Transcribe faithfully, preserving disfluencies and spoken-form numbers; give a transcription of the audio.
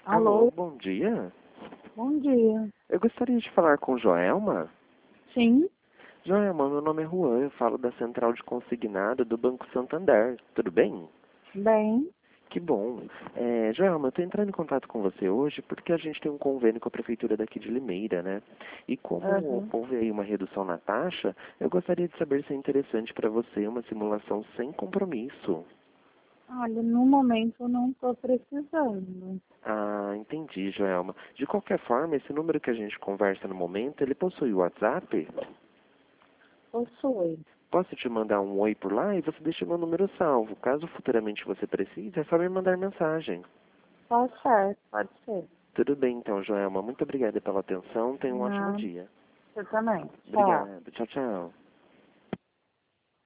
Alô, Alô, bom dia. bom dia. Eu gostaria de falar com Joelma. Sim, Joelma, meu nome é Juan, eu falo da Central de Consignado do Banco Santander. Tudo bem? bem. Que bom. É, Joelma, eu estou entrando em contato com você hoje porque a gente tem um convênio com a Prefeitura daqui de Limeira, né? E como Uhum. houve aí uma redução na taxa, eu gostaria de saber se é interessante para você uma simulação sem compromisso. Olha, no momento eu não estou precisando. Ah, entendi, Joelma. De qualquer forma, esse número que a gente conversa no momento, ele possui o WhatsApp? Possui. Posso te mandar um oi por lá e você deixa meu número salvo. Caso futuramente você precise, é só me mandar mensagem. Tá certo, pode ser. Tudo bem então, Joelma. Muito obrigada pela atenção. Tenha um ótimo Não, dia. você também. Tchau. Obrigado. Tchau, tchau.